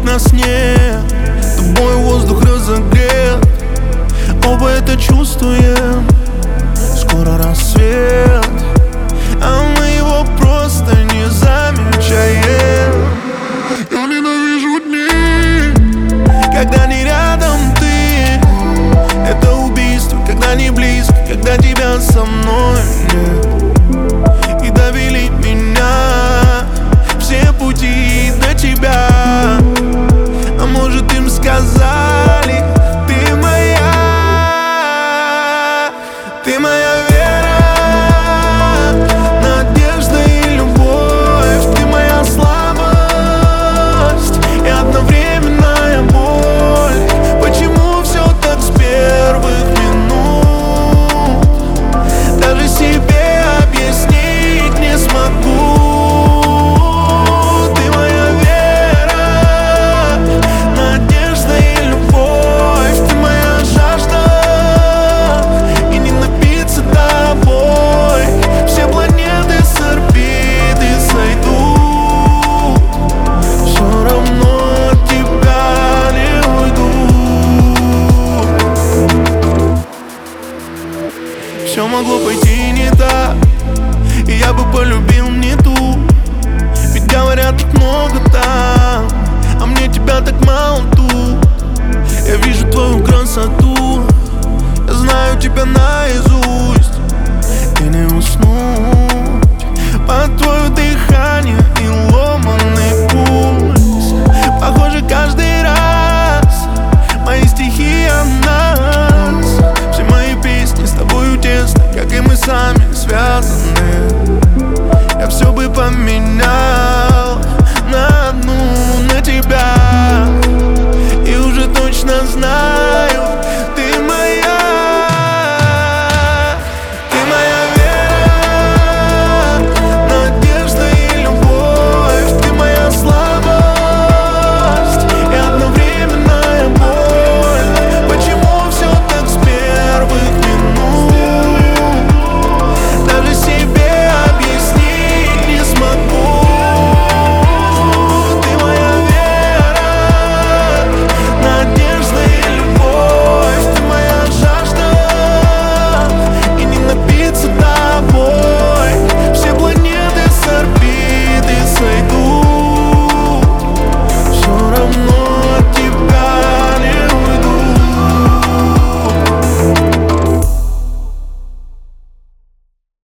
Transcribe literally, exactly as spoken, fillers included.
вокруг нас нет. Тобой воздух разогрет, оба это чувствуем. Скоро рассвет, а мы его просто не замечаем. Я ненавижу дни, когда не рядом ты. Это убийство, когда не близко, когда тебя со мной нет. И довели меня все пути до тебя. А может, им сказали: ты моя, ты моя вера, надежда и любовь. Ты моя слабость и одновременная боль. Почему все так с первых минут? Даже себе объяснить не смогу. Ты моя вера, надежда и любовь. Ты моя жажда, и не напиться тобой. Все планеты с орбиты сойдут, все равно от тебя не уйду. Все могло пойти не так, и я бы полюбил не ту. Ведь говорят, так много там, а мне тебя так мало тут. Я вижу твою красоту, я знаю тебя наизусть. И не уснуть под твою